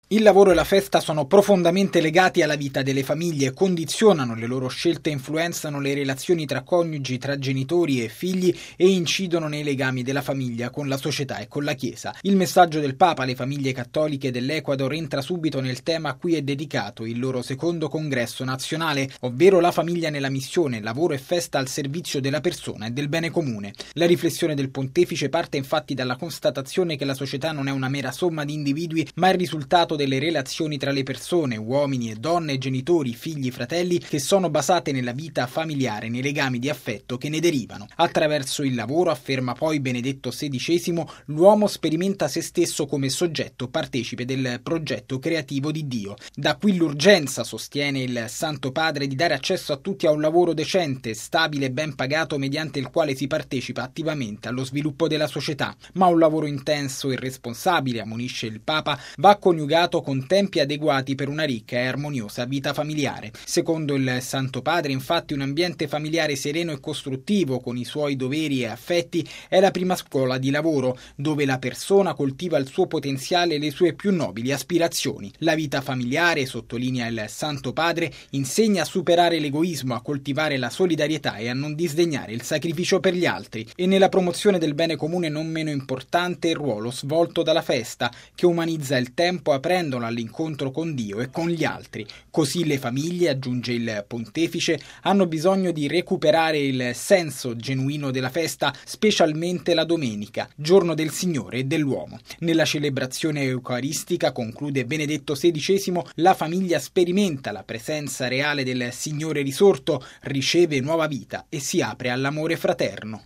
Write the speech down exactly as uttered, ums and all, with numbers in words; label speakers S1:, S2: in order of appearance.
S1: Il lavoro e la festa sono profondamente legati alla vita delle famiglie, condizionano le loro scelte, influenzano le relazioni tra coniugi, tra genitori e figli e incidono nei legami della famiglia con la società e con la Chiesa. Il messaggio del Papa alle famiglie cattoliche dell'Ecuador entra subito nel tema a cui è dedicato il loro secondo congresso nazionale, ovvero la famiglia nella missione, lavoro e festa al servizio della persona e del bene comune. La riflessione del pontefice parte infatti dalla constatazione che la società non è una mera somma di individui, ma il risultato delle relazioni tra le persone, uomini e donne, genitori, figli, fratelli, che sono basate nella vita familiare, nei legami di affetto che ne derivano. Attraverso il lavoro, afferma poi Benedetto sedicesimo, l'uomo sperimenta se stesso come soggetto partecipe del progetto creativo di Dio. Da qui l'urgenza, sostiene il Santo Padre, di dare accesso a tutti a un lavoro decente, stabile e ben pagato, mediante il quale si partecipa attivamente allo sviluppo della società. Ma un lavoro intenso e responsabile, ammonisce il Papa, va coniugato con tempi adeguati per una ricca e armoniosa vita familiare. Secondo il Santo Padre, infatti, un ambiente familiare sereno e costruttivo, con i suoi doveri e affetti, è la prima scuola di lavoro, dove la persona coltiva il suo potenziale e le sue più nobili aspirazioni. La vita familiare, sottolinea il Santo Padre, insegna a superare l'egoismo, a coltivare la solidarietà e a non disdegnare il sacrificio per gli altri. E nella promozione del bene comune non meno importante il ruolo svolto dalla festa, che umanizza il tempo aprendo all'incontro con Dio e con gli altri. Così le famiglie, aggiunge il pontefice, hanno bisogno di recuperare il senso genuino della festa, specialmente la domenica, giorno del Signore e dell'uomo. Nella celebrazione eucaristica, conclude Benedetto sedicesimo, la famiglia sperimenta la presenza reale del Signore risorto, riceve nuova vita e si apre all'amore fraterno.